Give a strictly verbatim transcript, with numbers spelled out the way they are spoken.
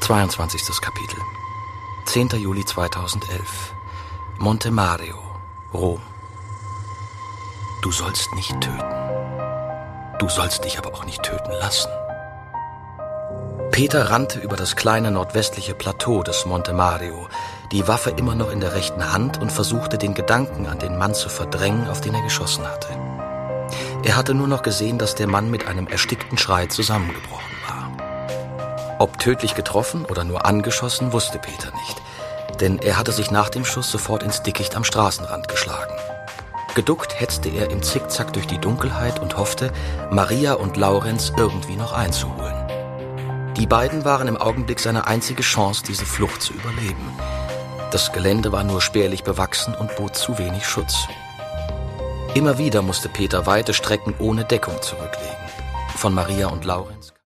zweiundzwanzigstes Kapitel. zehnter Juli zweitausendelf. Monte Mario, Rom. Du sollst nicht töten. Du sollst dich aber auch nicht töten lassen. Peter rannte über das kleine nordwestliche Plateau des Monte Mario, die Waffe immer noch in der rechten Hand, und versuchte, den Gedanken an den Mann zu verdrängen, auf den er geschossen hatte. Er hatte nur noch gesehen, dass der Mann mit einem erstickten Schrei zusammengebrochen war. Ob tödlich getroffen oder nur angeschossen, wusste Peter nicht, denn er hatte sich nach dem Schuss sofort ins Dickicht am Straßenrand geschlagen. Geduckt hetzte er im Zickzack durch die Dunkelheit und hoffte, Maria und Laurenz irgendwie noch einzuholen. Die beiden waren im Augenblick seine einzige Chance, diese Flucht zu überleben. Das Gelände war nur spärlich bewachsen und bot zu wenig Schutz. Immer wieder musste Peter weite Strecken ohne Deckung zurücklegen. Von Maria und Laurenz